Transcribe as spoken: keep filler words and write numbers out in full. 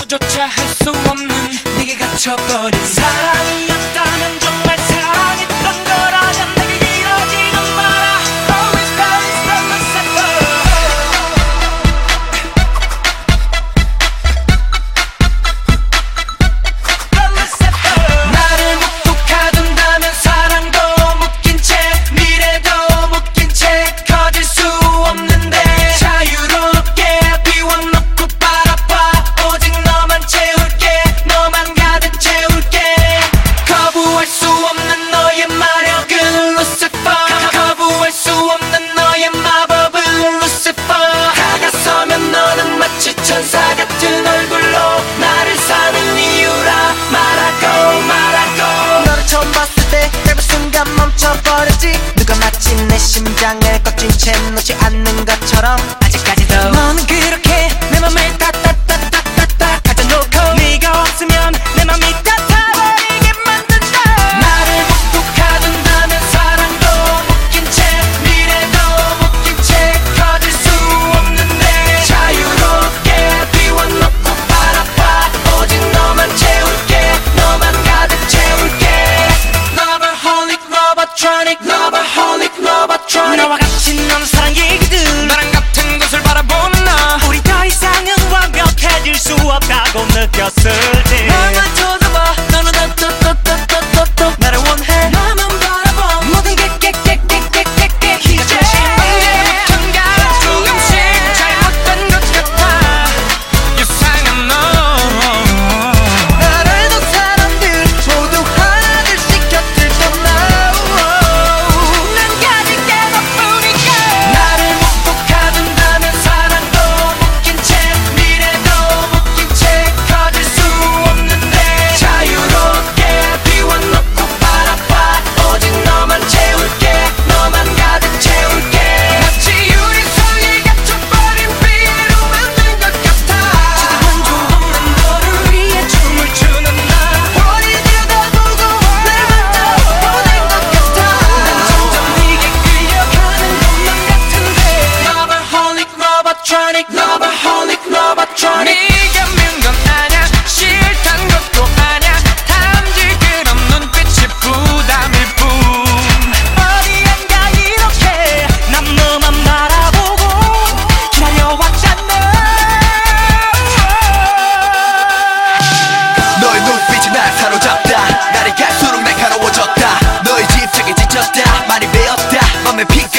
용서조차 할 수 없는 내게 갇혀버린 사랑이었다면 정말 사랑했던 거라면 내게 이러지는 마라. Always always from the center. From the center. 나를 묶고 가둔다면 사랑도 묶인 채 미래도 묶인 채 커질 수 없는데 자유롭게 비워놓고 바라봐. 오직 너만 채울게 너만 가득 채울게. 거부할 수 없는 너의 마력은 루시퍼. 거부할 수 없는 너의 마법은 루시퍼. 다가서면 너는 마치 천사 같은 얼굴로 나를 사는 이유라 말하고 말하고. 너를 처음 봤을 때 짧은 순간 멈춰버렸지. 누가 마치 내 심장을 꺾인 채 놓지 않는 것처럼 아직까지도 너는 그렇게 내 맘을 따따따따따따 가져놓고 네가 없으면 내 맘이 따타버리게 만든다. 나를 묶고 가둔다면 사랑도 묶인 채 미래도 묶인 채 커질 수 없는데 자유롭게 비워놓고 바라봐. 오직 너만 채울게 너만 가득 채울게. Loverholic, Lovertronic, Loverholic, Lovertronic. 너와 같이 넌 사랑 얘기들 나랑 같은 곳을 바라보는 너. 우리 더 이상은 완벽해질 수 없다고 느꼈을 때 나만 쳐다봐. 너는 또또또또또또 나를 원해. 나만 바라봐. 모든 게 깨깨깨깨깨깨 이어져진 언제부턴가 조금씩 잘못된 것 같아. 이상한 너. 나를 본 사람들 모두 하나둘씩 곁을 떠나. 난 가진 게 너뿐이니까. 나를 묶고 가둔다면 사랑도 묶인 채 미래도 묶인 채 커질 수 없는데 자유롭게 비워놓고 바라봐. 오직 너만 채울게 너만 가득 채울게. 마치 유리석이 갇혀버린 비로 만든 것 같아. 지금은 조금만 너를 위해 춤을 추는 나. 머리 들여다보고 날 만져보낸 것 같아. 난 점점 네게 끌려가는 것만 같은데 Loverholic, Lovertronic, Loverholic, Lovertronic. 네가 미운 건 아냐 싫단 것도 아냐 탐지근 없는 눈빛이 부담일 뿐. 어디엔가 이렇게 난 너만 바라보고 기다려왔잖아. 너의 눈빛이 날 사로잡다. 날이 갈수록 날카로워졌다. 너의 집착에 지쳤다. 많이 배웠다. 맘에 피